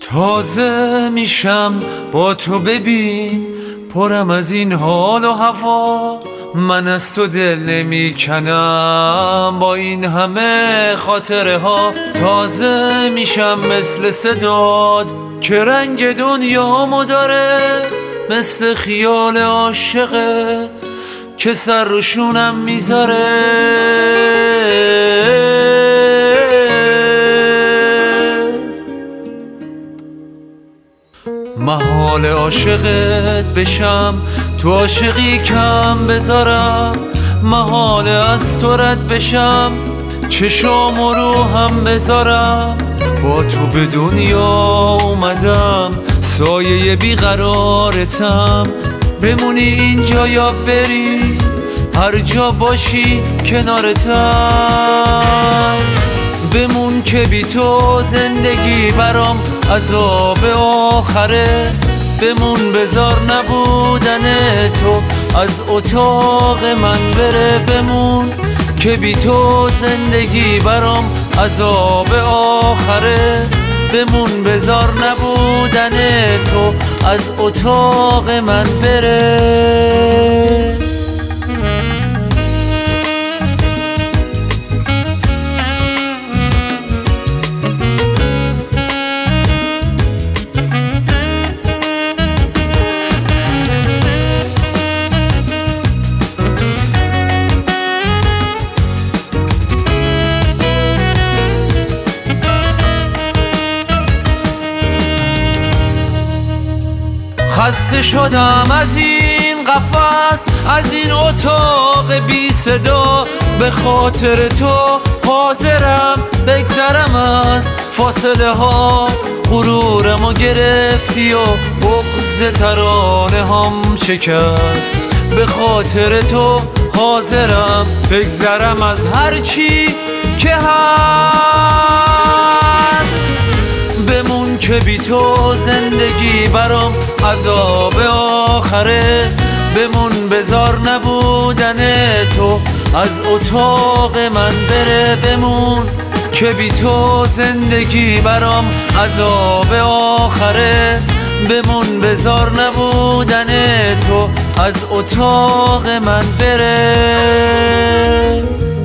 تازه میشم با تو ببین، پرم از این حال و هوا. من از تو دل نمی کنم با این همه خاطره ها. تازه میشم مثل صداد که رنگ دنیامو داره، مثل خیال عاشقت که سر روشونم میذاره. محال عاشقت بشم، تو عاشقی کم بذارم. محال از تو رد بشم، چشام و روحم بذارم. با تو به دنیا اومدم، سایه بیقرارتم. بمونی اینجا یا بری، هر جا باشی کنارتم. بمون که بی تو زندگی برام عذاب آخره. بمون بذار نبودن تو از اتاق من بره. بمون که بی تو زندگی برام عذاب آخره. بمون بذار نبودن تو از اتاق من بره. خسته شدم از این قفس، از این اتاق بی صدا. به خاطر تو حاضرم بگذرم از فاصله ها. غرورمو گرفتی و بغض ترانه هم شکست. به خاطر تو حاضرم بگذرم از هر چی که هست. بمون که بی تو زندگی برام عذاب آخره. بمون بذار نبودن تو از اتاق من بره. بمون که بی تو زندگی برام عذاب آخره. بمون بذار نبودن تو از اتاق من بره.